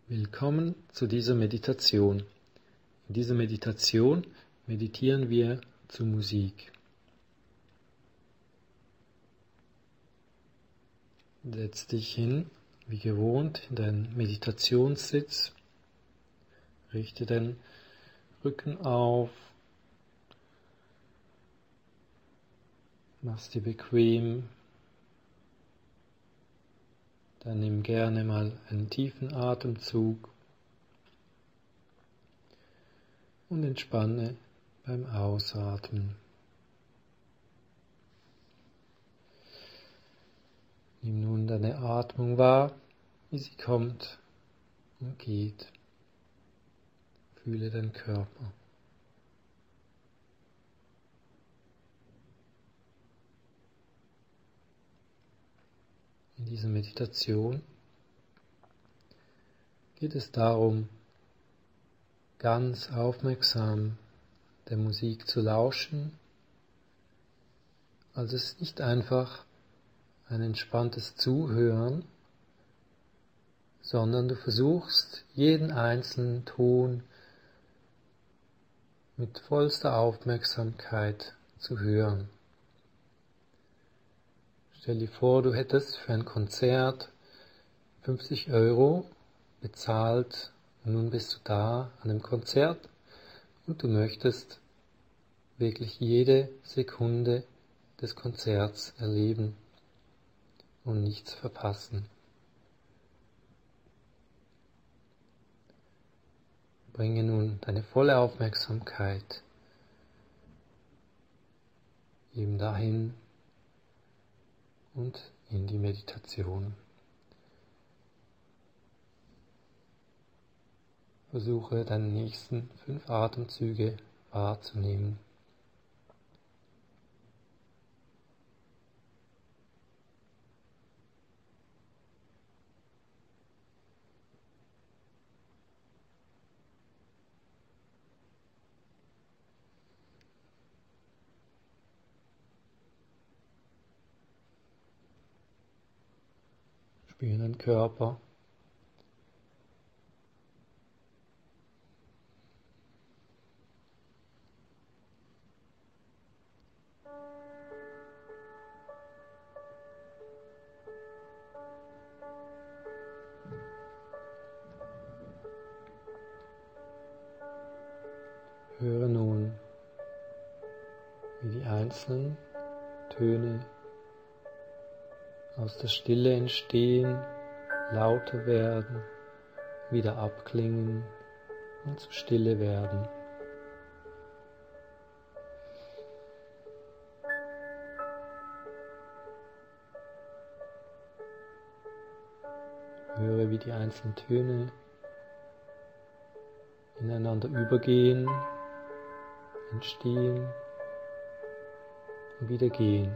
Willkommen zu dieser Meditation. In dieser Meditation meditieren wir zu Musik. Setz dich hin, wie gewohnt, in deinen Meditationssitz. Richte den Rücken auf. Mach's dir bequem. Dann nimm gerne mal einen tiefen Atemzug und entspanne beim Ausatmen. Nimm nun deine Atmung wahr, wie sie kommt und geht. Fühle deinen Körper. In dieser Meditation geht es darum, ganz aufmerksam der Musik zu lauschen. Also es ist nicht einfach ein entspanntes Zuhören, sondern du versuchst, jeden einzelnen Ton mit vollster Aufmerksamkeit zu hören. Stell dir vor, du hättest für ein Konzert 50 € bezahlt und nun bist du da an dem Konzert und du möchtest wirklich jede Sekunde des Konzerts erleben und nichts verpassen. Bringe nun deine volle Aufmerksamkeit eben dahin und in die Meditation. Versuche deine nächsten 5 Atemzüge wahrzunehmen. Spüre den Körper. Höre nun, wie die einzelnen Töne aus der Stille entstehen, lauter werden, wieder abklingen und zur Stille werden. Höre, wie die einzelnen Töne ineinander übergehen, entstehen und wieder gehen.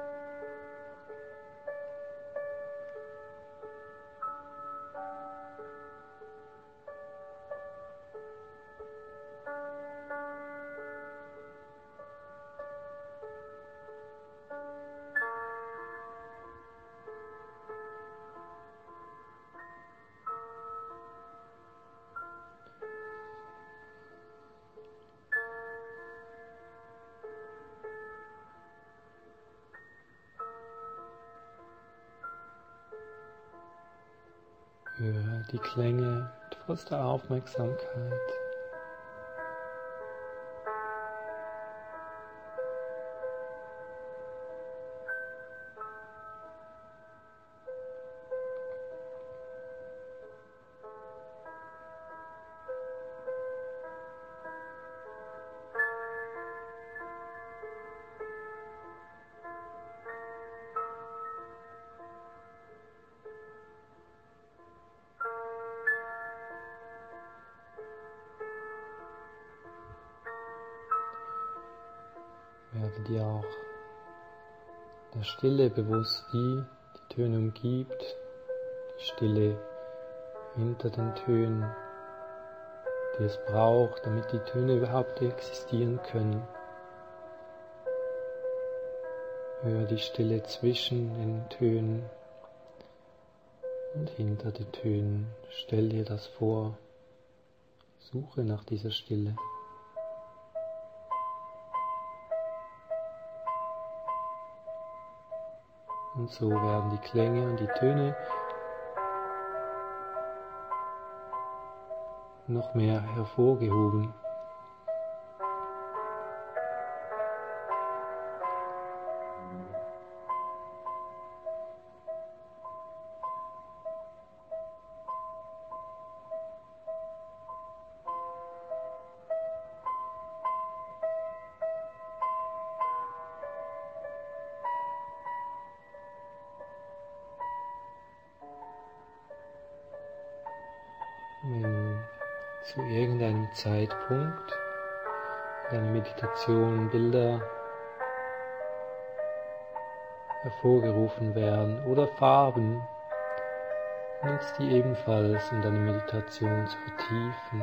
Höre die Klänge mit vollster Aufmerksamkeit. Werde dir auch der Stille bewusst, die die Töne umgibt, die Stille hinter den Tönen, die es braucht, damit die Töne überhaupt existieren können. Höre die Stille zwischen den Tönen, und hinter den Tönen. Stell dir das vor. Suche nach dieser Stille. Und so werden die Klänge und die Töne noch mehr hervorgehoben. Wenn zu irgendeinem Zeitpunkt in deiner Meditation Bilder hervorgerufen werden oder Farben, nutzt die ebenfalls, um deine Meditation zu vertiefen.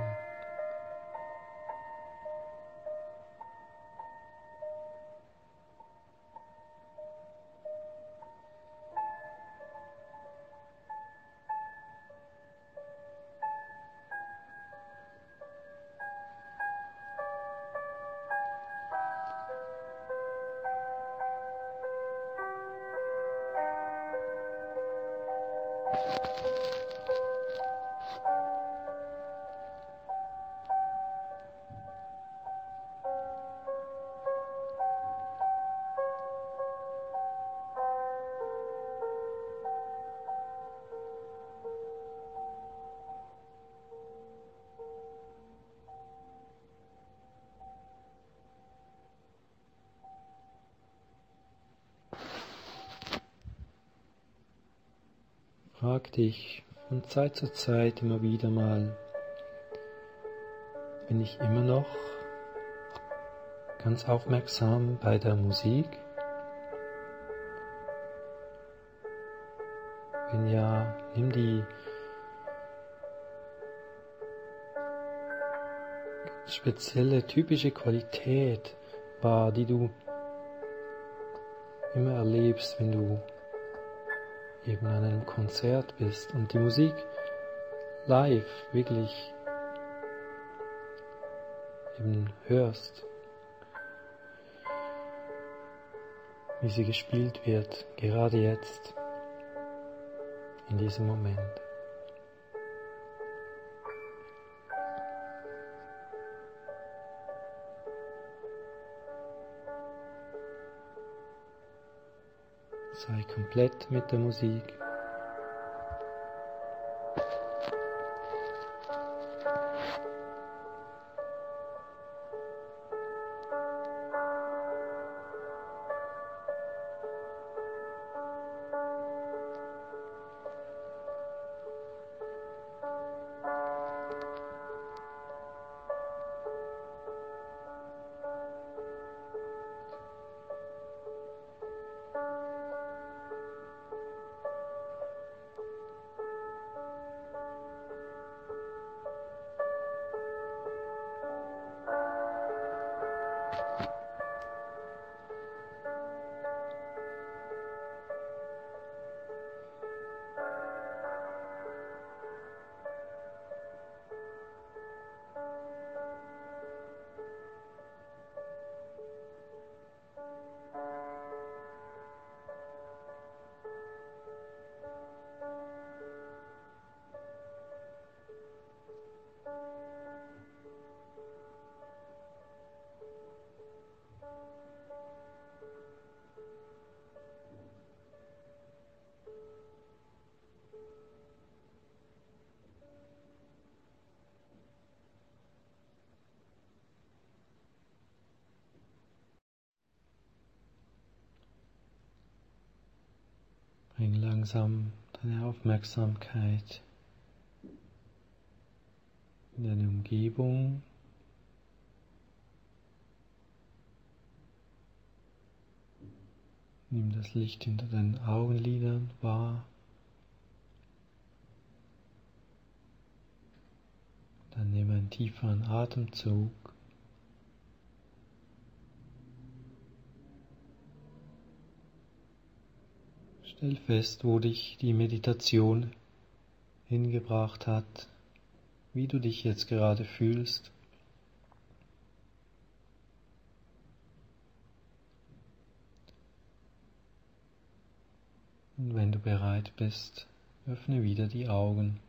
Frag dich von Zeit zu Zeit immer wieder mal, bin ich immer noch ganz aufmerksam bei der Musik? Wenn ja, nimm die spezielle, typische Qualität wahr, die du immer erlebst, wenn du eben an einem Konzert bist und die Musik live wirklich eben hörst, wie sie gespielt wird, gerade jetzt, in diesem Moment. Sei komplett mit der Musik. Bring langsam deine Aufmerksamkeit in deine Umgebung. Nimm das Licht hinter deinen Augenlidern wahr. Dann nehme einen tieferen Atemzug. Stell fest, wo dich die Meditation hingebracht hat, wie du dich jetzt gerade fühlst. Und wenn du bereit bist, öffne wieder die Augen.